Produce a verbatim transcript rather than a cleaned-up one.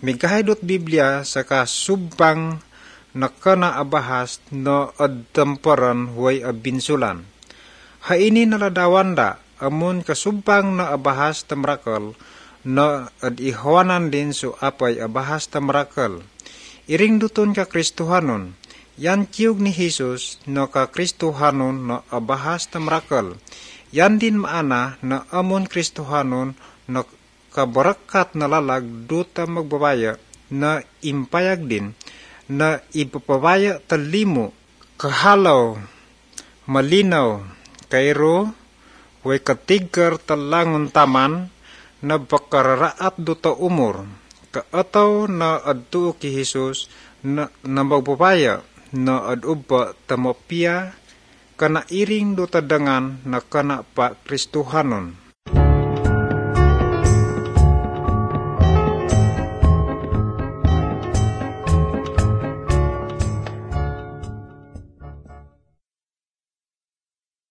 Migahidot Biblia saka subang na kana abahas no ad temperan huway abinsulan. Haini naladawanda amun kasubang na abahas tamrakal no ad ihwanan din so apay abahas tamrakal. Iring duton ka Kristohanon, yan tiyog ni Jesus no ka Kristohanon no abahas tamrakal. Yan din maana na amun Kristohanon no kabarakat na lalag duta magbabaya na impayag din na ipapabaya talimo kahalaw malinaw kairo way katigar talangon taman na bakararaat duta umur kaataw na adto ki Jesus na, na magbabaya na adubba tamopia kana iring duta dangan na kana pa Kristohanon.